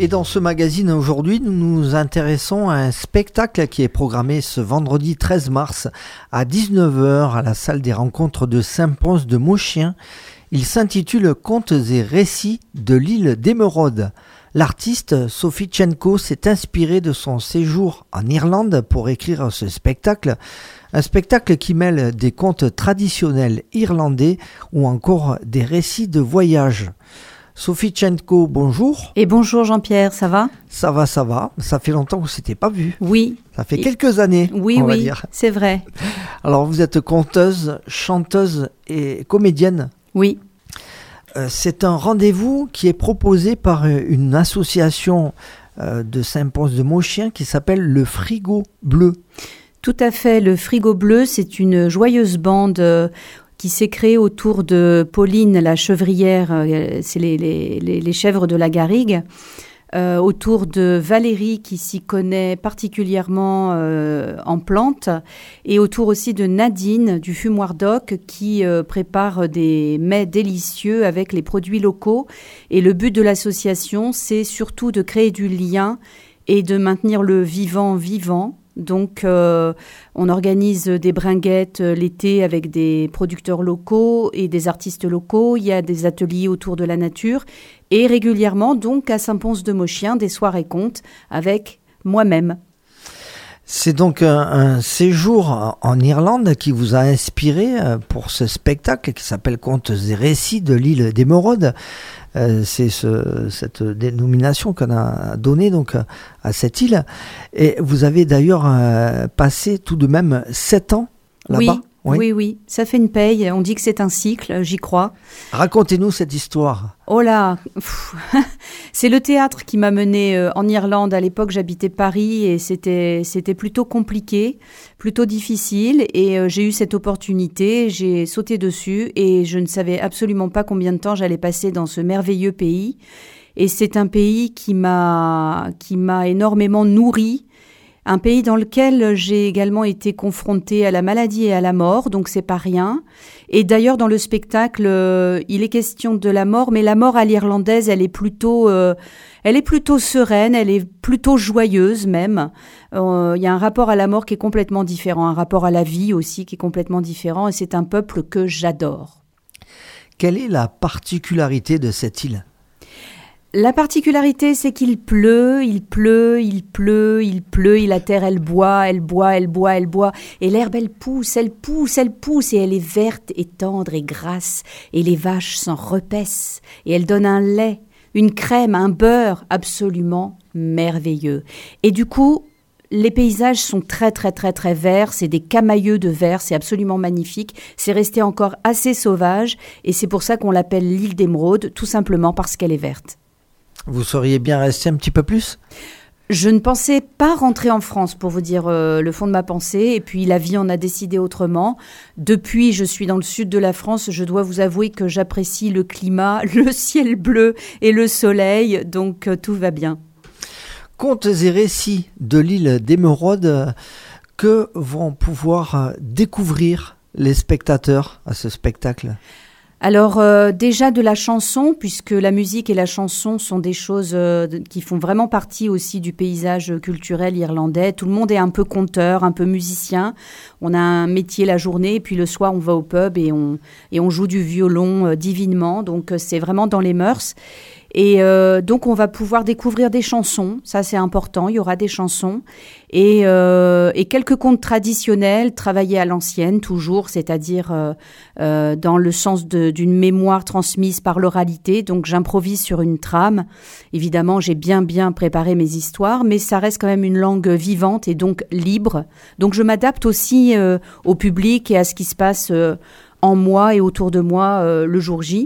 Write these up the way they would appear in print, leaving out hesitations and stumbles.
Et dans ce magazine aujourd'hui, nous nous intéressons à un spectacle qui est programmé ce vendredi 13 mars à 19h à la salle des rencontres de Saint-Pons-de-Mauchien. Il s'intitule Contes et récits de l'île d'Émeraude. L'artiste Sophie Tchenko s'est inspirée de son séjour en Irlande pour écrire ce spectacle. Un spectacle qui mêle des contes traditionnels irlandais ou encore des récits de voyage. Sophie Tchenko, bonjour. Et bonjour Jean-Pierre, ça va ? Ça va. Ça fait longtemps qu'on ne s'était pas vu. Oui. Ça fait quelques années, on va dire. C'est vrai. Alors vous êtes conteuse, chanteuse et comédienne. Oui. C'est un rendez-vous qui est proposé par une association de Saint-Pons-de-Mauchien qui s'appelle le Frigo Bleu. Tout à fait, le Frigo Bleu, c'est une joyeuse bande qui s'est créée autour de Pauline, la chevrière, c'est les chèvres de la Garrigue, autour de Valérie qui s'y connaît particulièrement en plantes et autour aussi de Nadine du Fumoir d'Oc qui prépare des mets délicieux avec les produits locaux. Et le but de l'association, c'est surtout de créer du lien et de maintenir le vivant. Donc, on organise des bringuettes l'été avec des producteurs locaux et des artistes locaux. Il y a des ateliers autour de la nature et régulièrement, donc, à Saint-Pons-de-Mauchien, des soirées contes avec moi-même. C'est donc un séjour en Irlande qui vous a inspiré pour ce spectacle qui s'appelle Contes et récits de l'île d'Émeraude. C'est cette dénomination qu'on a donnée donc à cette île. Et vous avez d'ailleurs passé tout de même 7 ans là-bas. Oui. Ça fait une paye. On dit que c'est un cycle, j'y crois. Racontez-nous cette histoire. Oh là, c'est le théâtre qui m'a menée en Irlande. À l'époque, j'habitais Paris et c'était plutôt compliqué, plutôt difficile. Et j'ai eu cette opportunité, j'ai sauté dessus et je ne savais absolument pas combien de temps j'allais passer dans ce merveilleux pays. Et c'est un pays qui m'a énormément nourrie. Un pays dans lequel j'ai également été confrontée à la maladie et à la mort, donc c'est pas rien. Et d'ailleurs, dans le spectacle, il est question de la mort, mais la mort à l'irlandaise, elle est plutôt sereine, elle est plutôt joyeuse même. Il y a un rapport à la mort qui est complètement différent, un rapport à la vie aussi qui est complètement différent, et c'est un peuple que j'adore. Quelle est la particularité de cette île ? La particularité, c'est qu'il pleut, et la terre, elle boit, et l'herbe, elle pousse, et elle est verte et tendre et grasse, et les vaches s'en repaissent, et elle donne un lait, une crème, un beurre absolument merveilleux. Et du coup, les paysages sont très verts, c'est des camailleux de vert, c'est absolument magnifique, c'est resté encore assez sauvage, et c'est pour ça qu'on l'appelle l'île d'Émeraude, tout simplement parce qu'elle est verte. Vous seriez bien resté un petit peu plus ? Je ne pensais pas rentrer en France, pour vous dire le fond de ma pensée. Et puis, la vie en a décidé autrement. Depuis, je suis dans le sud de la France. Je dois vous avouer que j'apprécie le climat, le ciel bleu et le soleil. Donc, tout va bien. Contes et récits de l'île d'Émeraude que vont pouvoir découvrir les spectateurs à ce spectacle ? Alors déjà de la chanson, puisque la musique et la chanson sont des choses qui font vraiment partie aussi du paysage culturel irlandais. Tout le monde est un peu conteur, un peu musicien. On a un métier la journée et puis le soir on va au pub et on joue du violon divinement. Donc c'est vraiment dans les mœurs. Et donc on va pouvoir découvrir des chansons, ça c'est important, il y aura des chansons et quelques contes traditionnels travaillés à l'ancienne toujours, c'est-à-dire dans le sens d'une mémoire transmise par l'oralité. Donc j'improvise sur une trame, évidemment j'ai bien préparé mes histoires, mais ça reste quand même une langue vivante et donc libre. Donc je m'adapte aussi au public et à ce qui se passe en moi et autour de moi le jour J.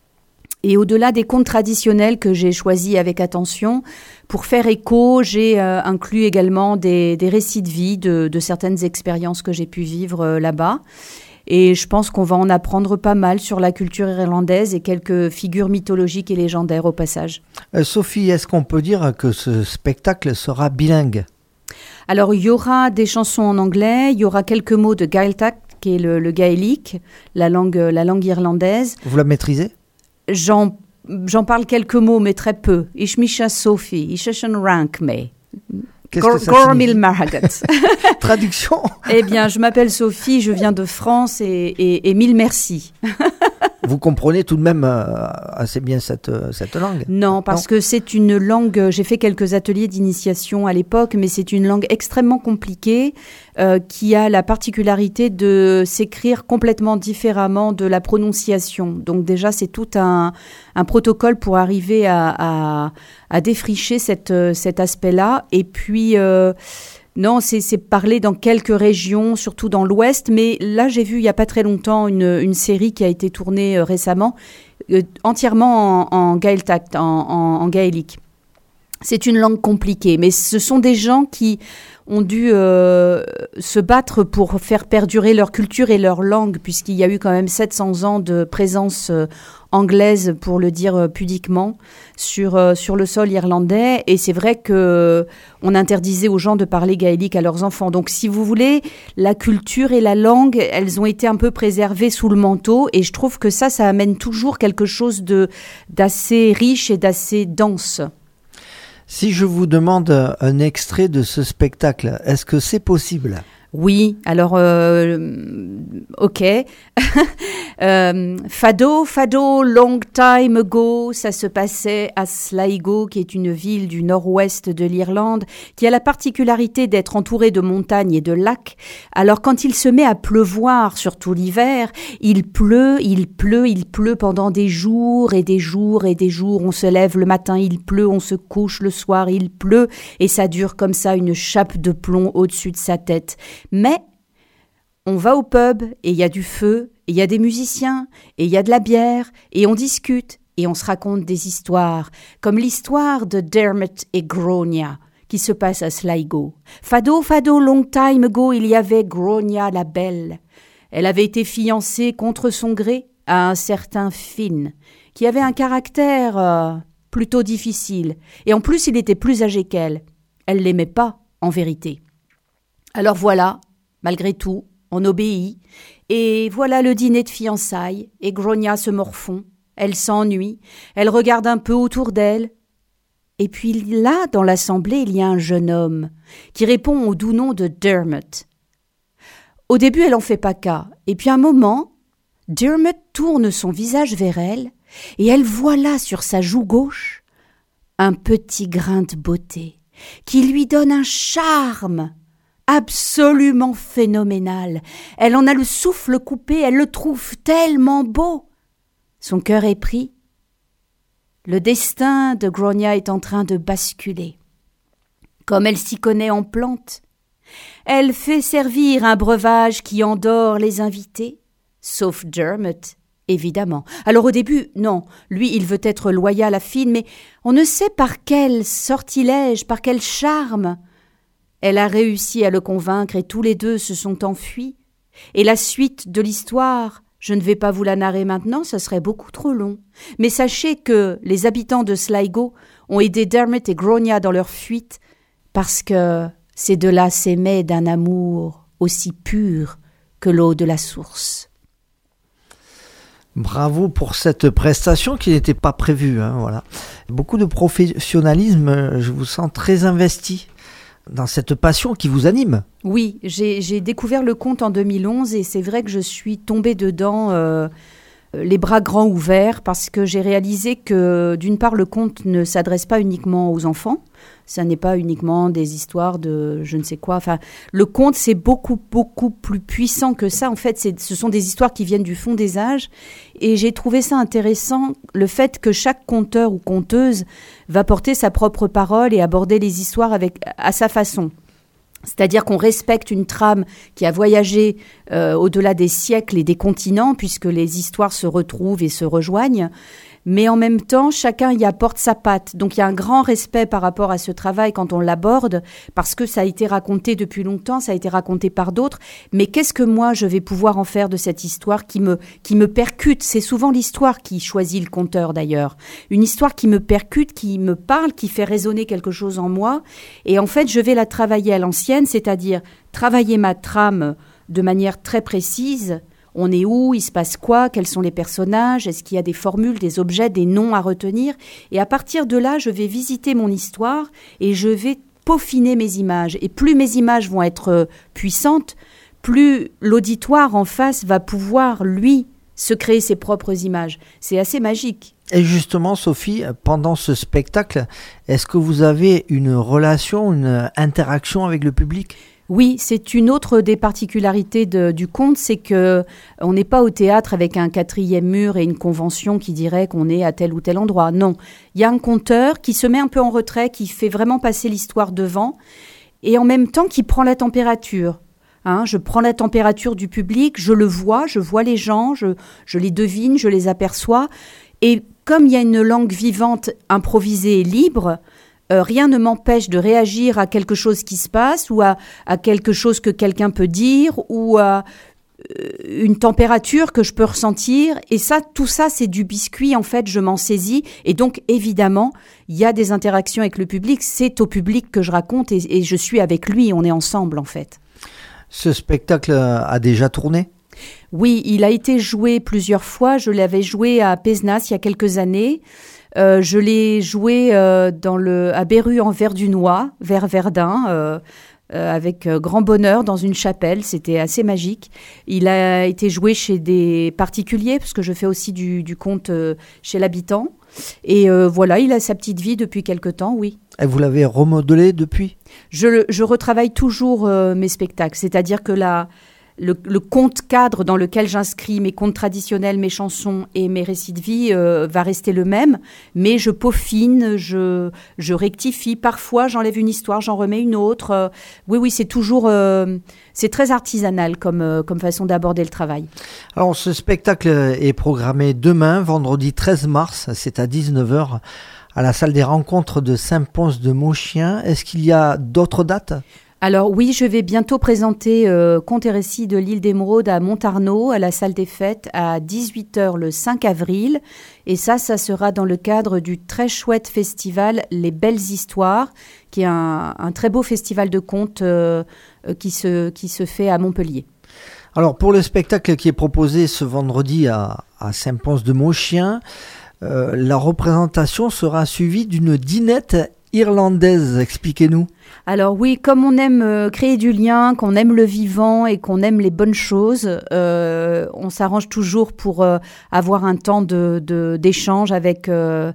Et au-delà des contes traditionnels que j'ai choisis avec attention, pour faire écho, j'ai inclus également des récits de vie de certaines expériences que j'ai pu vivre là-bas. Et je pense qu'on va en apprendre pas mal sur la culture irlandaise et quelques figures mythologiques et légendaires au passage. Sophie, est-ce qu'on peut dire que ce spectacle sera bilingue ? Alors, il y aura des chansons en anglais, il y aura quelques mots de Gaeltacht, qui est le gaélique, la langue irlandaise. Vous la maîtrisez ? J'en j'en parle quelques mots, mais très peu. Ich mich Sophie, ich rank me. Qu'est-ce que ça signifie? Traduction. Eh bien, je m'appelle Sophie, je viens de France et mille merci. Vous comprenez tout de même assez bien cette langue? Non, parce que c'est une langue, j'ai fait quelques ateliers d'initiation à l'époque, mais c'est une langue extrêmement compliquée qui a la particularité de s'écrire complètement différemment de la prononciation. Donc déjà, c'est tout un protocole pour arriver à défricher cet aspect-là. Et puis... non, c'est parlé dans quelques régions, surtout dans l'Ouest. Mais là, j'ai vu il n'y a pas très longtemps une série qui a été tournée récemment, entièrement en gaéltacht, en gaélique. C'est une langue compliquée, mais ce sont des gens qui ont dû se battre pour faire perdurer leur culture et leur langue, puisqu'il y a eu quand même 700 ans de présence anglaise, pour le dire pudiquement, sur le sol irlandais. Et c'est vrai qu'on interdisait aux gens de parler gaélique à leurs enfants. Donc, si vous voulez, la culture et la langue, elles ont été un peu préservées sous le manteau. Et je trouve que ça amène toujours quelque chose d'assez riche et d'assez dense. Si je vous demande un extrait de ce spectacle, est-ce que c'est possible ? Oui, alors, ok. Fado, long time ago, ça se passait à Sligo, qui est une ville du nord-ouest de l'Irlande, qui a la particularité d'être entourée de montagnes et de lacs. Alors, quand il se met à pleuvoir, surtout l'hiver, il pleut pendant des jours et des jours et des jours. On se lève le matin, il pleut, on se couche le soir, il pleut, et ça dure comme ça, une chape de plomb au-dessus de sa tête. Mais on va au pub et il y a du feu, et il y a des musiciens, et il y a de la bière, et on discute, et on se raconte des histoires, comme l'histoire de Dermot et Grania, qui se passe à Sligo. Fado, long time ago, il y avait Grania la belle. Elle avait été fiancée contre son gré à un certain Finn, qui avait un caractère plutôt difficile, et en plus il était plus âgé qu'elle. Elle l'aimait pas, en vérité. Alors voilà, malgré tout, on obéit, et voilà le dîner de fiançailles, et Grania se morfond, elle s'ennuie, elle regarde un peu autour d'elle, et puis là, dans l'assemblée, il y a un jeune homme qui répond au doux nom de Dermot. Au début, elle en fait pas cas, et puis un moment, Dermot tourne son visage vers elle, et elle voit là, sur sa joue gauche, un petit grain de beauté qui lui donne un charme absolument phénoménal. Elle en a le souffle coupé, elle le trouve tellement beau. Son cœur est pris. Le destin de Grania est en train de basculer. Comme elle s'y connaît en plantes, elle fait servir un breuvage qui endort les invités, sauf Dermot, évidemment. Alors au début, non, lui il veut être loyal à Finn, mais on ne sait par quel sortilège, par quel charme. Elle a réussi à le convaincre et tous les deux se sont enfuis. Et la suite de l'histoire, je ne vais pas vous la narrer maintenant, ce serait beaucoup trop long. Mais sachez que les habitants de Sligo ont aidé Dermot et Grania dans leur fuite parce que ces deux-là s'aimaient d'un amour aussi pur que l'eau de la source. Bravo pour cette prestation qui n'était pas prévue. Voilà. Beaucoup de professionnalisme, je vous sens très investi dans cette passion qui vous anime. Oui, j'ai découvert le conte en 2011 et c'est vrai que je suis tombée dedans les bras grands ouverts parce que j'ai réalisé que d'une part le conte ne s'adresse pas uniquement aux enfants, ça n'est pas uniquement des histoires de je ne sais quoi, enfin le conte c'est beaucoup plus puissant que ça en fait, ce sont des histoires qui viennent du fond des âges et j'ai trouvé ça intéressant le fait que chaque conteur ou conteuse va porter sa propre parole et aborder les histoires à sa façon. C'est-à-dire qu'on respecte une trame qui a voyagé au-delà des siècles et des continents, puisque les histoires se retrouvent et se rejoignent. Mais en même temps, chacun y apporte sa patte. Donc il y a un grand respect par rapport à ce travail quand on l'aborde, parce que ça a été raconté depuis longtemps, ça a été raconté par d'autres. Mais qu'est-ce que moi, je vais pouvoir en faire de cette histoire qui me percute ? C'est souvent l'histoire qui choisit le conteur d'ailleurs. Une histoire qui me percute, qui me parle, qui fait résonner quelque chose en moi. Et en fait, je vais la travailler à l'ancienne, c'est-à-dire travailler ma trame de manière très précise, On est où? Il se passe quoi? Quels sont les personnages? Est-ce qu'il y a des formules, des objets, des noms à retenir? Et à partir de là, je vais visiter mon histoire et je vais peaufiner mes images. Et plus mes images vont être puissantes, plus l'auditoire en face va pouvoir, lui, se créer ses propres images. C'est assez magique. Et justement, Sophie, pendant ce spectacle, est-ce que vous avez une relation, une interaction avec le public ? Oui, c'est une autre des particularités du conte, c'est que on n'est pas au théâtre avec un 4e mur et une convention qui dirait qu'on est à tel ou tel endroit. Non, il y a un conteur qui se met un peu en retrait, qui fait vraiment passer l'histoire devant et en même temps qui prend la température. Je prends la température du public, je vois les gens, je les devine, je les aperçois. Et comme il y a une langue vivante, improvisée et libre, rien ne m'empêche de réagir à quelque chose qui se passe ou à quelque chose que quelqu'un peut dire ou à une température que je peux ressentir. Et ça, tout ça, c'est du biscuit. En fait, je m'en saisis. Et donc, évidemment, il y a des interactions avec le public. C'est au public que je raconte et je suis avec lui. On est ensemble, en fait. Ce spectacle a déjà tourné ? Oui, il a été joué plusieurs fois. Je l'avais joué à Pézenas il y a quelques années. Je l'ai joué à Berru en Verdunois, vers Verdun, avec grand bonheur dans une chapelle. C'était assez magique. Il a été joué chez des particuliers, parce que je fais aussi du conte chez l'habitant. Et voilà, il a sa petite vie depuis quelque temps, oui. Et vous l'avez remodelé depuis ? Je retravaille toujours mes spectacles, c'est-à-dire que le conte cadre dans lequel j'inscris mes contes traditionnels, mes chansons et mes récits de vie va rester le même, mais je peaufine, je rectifie. Parfois, j'enlève une histoire, j'en remets une autre. Oui, c'est toujours... c'est très artisanal comme façon d'aborder le travail. Alors, ce spectacle est programmé demain, vendredi 13 mars, c'est à 19h, à la salle des rencontres de Saint-Pons-de-Montchien. Est-ce qu'il y a d'autres dates ? Alors oui, je vais bientôt présenter Contes et récits de l'île d'Émeraude à Montarnot, à la salle des fêtes, à 18h le 5 avril. Et ça sera dans le cadre du très chouette festival Les Belles Histoires, qui est un très beau festival de contes qui se fait à Montpellier. Alors pour le spectacle qui est proposé ce vendredi à Saint-Pons-de-Montchien, la représentation sera suivie d'une dînette irlandaise. Expliquez-nous. Alors oui, comme on aime créer du lien, qu'on aime le vivant et qu'on aime les bonnes choses, on s'arrange toujours pour avoir un temps d'échange avec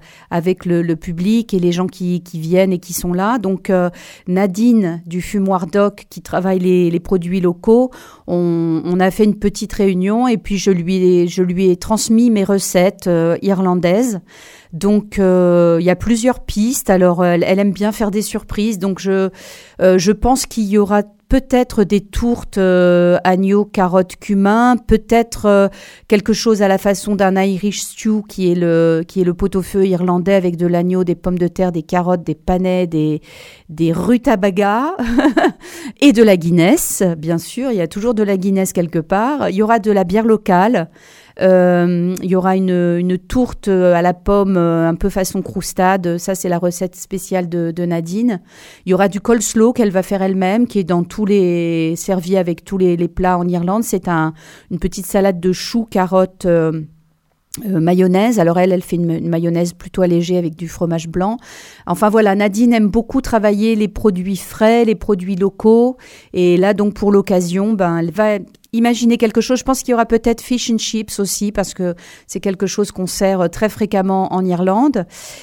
le public et les gens qui viennent et qui sont là. Donc Nadine du Fumoir Doc qui travaille les produits locaux, on a fait une petite réunion et puis je lui ai transmis mes recettes irlandaises. Donc il y a plusieurs pistes. Alors elle aime bien faire des surprises, donc je pense qu'il y aura peut-être des tourtes agneau, carottes, cumin, peut-être quelque chose à la façon d'un Irish stew qui est le pot-au-feu irlandais avec de l'agneau, des pommes de terre, des carottes, des panais, des rutabagas et de la Guinness, bien sûr. Il y a toujours de la Guinness quelque part. Il y aura de la bière locale. Il y aura une tourte à la pomme un peu façon croustade, ça c'est la recette spéciale de Nadine. Il y aura du coleslaw qu'elle va faire elle-même, qui est dans servi avec tous les plats en Irlande. C'est une petite salade de choux, carottes, mayonnaise. Alors elle fait une mayonnaise plutôt allégée avec du fromage blanc. Enfin voilà, Nadine aime beaucoup travailler les produits frais, les produits locaux. Et là donc pour l'occasion, elle va imaginer quelque chose. Je pense qu'il y aura peut-être fish and chips aussi parce que c'est quelque chose qu'on sert très fréquemment en Irlande.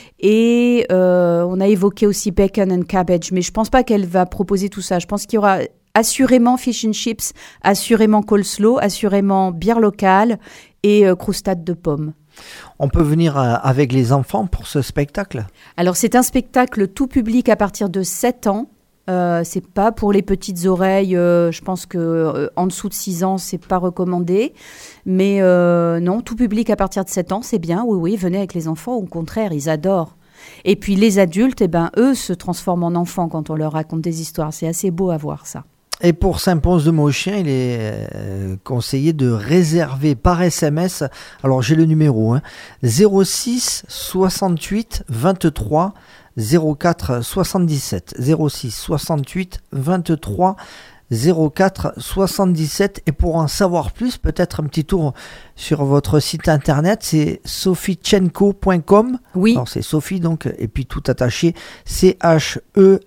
Et on a évoqué aussi bacon and cabbage, mais je pense pas qu'elle va proposer tout ça. Je pense qu'il y aura assurément fish and chips, assurément coleslaw, assurément bière locale et croustade de pommes. On peut venir avec les enfants pour ce spectacle ? Alors c'est un spectacle tout public à partir de 7 ans. C'est pas pour les petites oreilles, je pense que en dessous de 6 ans c'est pas recommandé, mais non, tout public à partir de 7 ans c'est bien, oui, venez avec les enfants, au contraire ils adorent. Et puis les adultes, eux se transforment en enfants quand on leur raconte des histoires, c'est assez beau à voir ça. Et pour Saint-Pons-de-Montchien, il est conseillé de réserver par SMS, alors j'ai le numéro, 06 68 23 04 77, 06 68 23 04 77. Et pour en savoir plus, peut-être un petit tour sur votre site internet, c'est sophiechenko.com. Oui. Alors c'est Sophie donc, et puis tout attaché, CHENKO.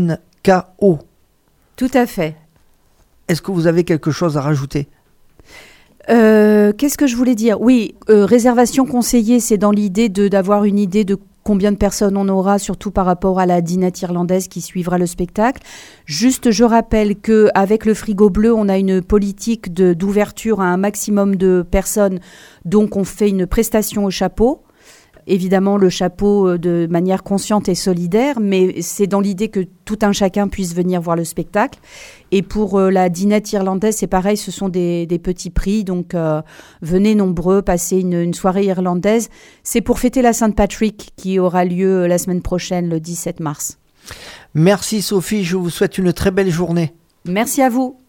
Tout à fait. Est-ce que vous avez quelque chose à rajouter ? Qu'est-ce que je voulais dire ? Oui, réservation conseillée, c'est dans l'idée d'avoir une idée de combien de personnes on aura, surtout par rapport à la dinette irlandaise qui suivra le spectacle. Juste, je rappelle qu'avec le Frigo Bleu, on a une politique d'ouverture à un maximum de personnes, donc on fait une prestation au chapeau. Évidemment, le chapeau de manière consciente et solidaire, mais c'est dans l'idée que tout un chacun puisse venir voir le spectacle. Et pour la dinette irlandaise, c'est pareil, ce sont des petits prix, donc venez nombreux, passez une soirée irlandaise. C'est pour fêter la Saint-Patrick qui aura lieu la semaine prochaine, le 17 mars. Merci Sophie, je vous souhaite une très belle journée. Merci à vous.